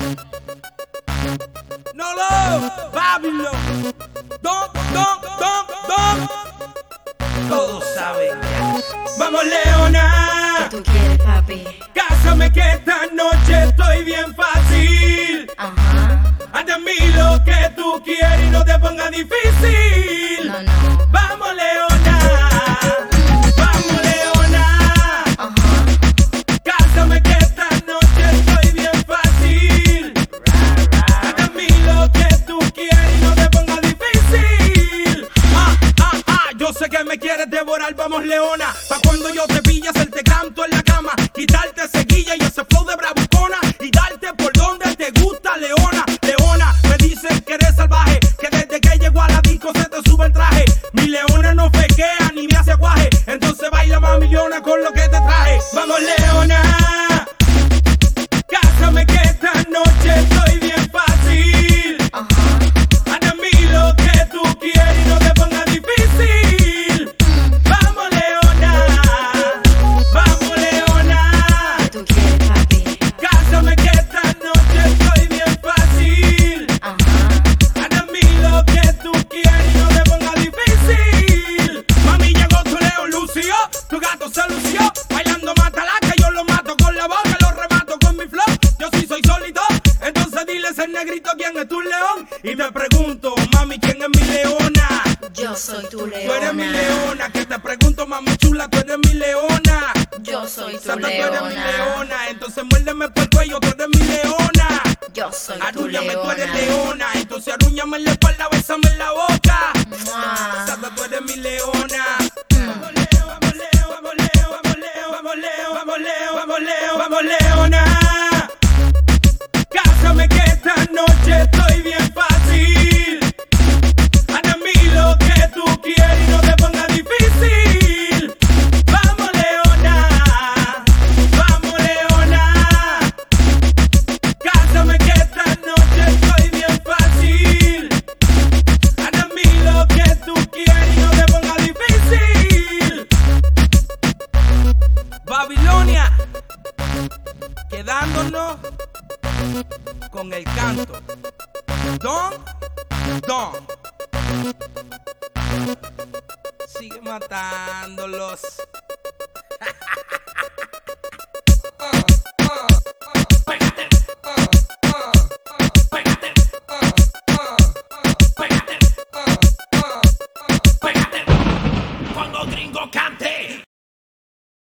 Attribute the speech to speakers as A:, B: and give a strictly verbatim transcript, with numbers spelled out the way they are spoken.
A: No lo, Babylon. Don, don, don, don. Todos saben. Vamos, Leona.
B: ¿Qué tú quieres, papi?
A: Cásame que esta noche estoy bien fácil.
B: Ajá.
A: Haz de mí lo que tú quieres y no te pongas difícil.
B: No, no.
A: Vamos, Leona. Vamos, Leona.
B: Ajá.
A: Cásame que esta noche estoy bien fácil. Haz de mí lo que tú quieres y no te pongas difícil. Ah, ah, ah, yo sé que me quieres devorar, vamos, Leona. Pa' cuando yo te pille, hacerte canto en la cama, quitarte ese guilla y ese flow de bravucona y darte por donde te gusta, Leona. Leona, me dicen que eres salvaje, que desde que llegó a la disco se te sube el traje. Mi Leona no fequea ni me hace aguaje, entonces baila mami Leona con lo que te traje. Vamos, Leona. Cásame que esta noche estoy bien fácil.
B: Ajá.
A: Haz de mí lo que tú quieres y no te pongas difícil. Vamos, Leona. Vamos, Leona.
B: ¿Qué tú quieres, papi?
A: Cásame que esta noche estoy bien fácil.
B: Ajá.
A: Haz de mí lo que tú quieres y no te pongas difícil. Mami, llegó tu Leo, lució, tu gato se lució. Bailando mátala que yo lo mato con la boca, lo remato con mi flow. Yo sí soy sólido, entonces diles el negrito quién es tu león. Y te pregunto, mami, ¿quién es mi Leona?
B: Yo soy tu leona.
A: Tú eres mi Leona, que te pregunto, mami chula, tú eres mi Leona.
B: Yo soy tu
A: Santa, tú eres mi
B: leona.
A: Leona, entonces muérdeme por el cuello, tú eres mi Leona.
B: Yo soy tu
A: Arrúñame, tú eres
B: leona.
A: Leona, entonces arrúñame en la espalda, bésame en la boca.
B: Mua.
A: Santa, tú eres mi Leona. Vamos, Leo, vamos, Leo, vamos, Leo, vamos, Leo, vamos, Leo, vamos, Leo, vamos, Leo, vamos, Leona. Cásame que esta noche estoy bien fácil. Haz de mí lo que tú quieres y no te pongas difícil. Vamos, Leona. Vamos, Leona. Cásame que esta noche estoy bien fácil. Haz de mí lo que tú quieres y no te pongas difícil. Babilonia, quedándonos con el canto. Don, don. Sigue matándolos.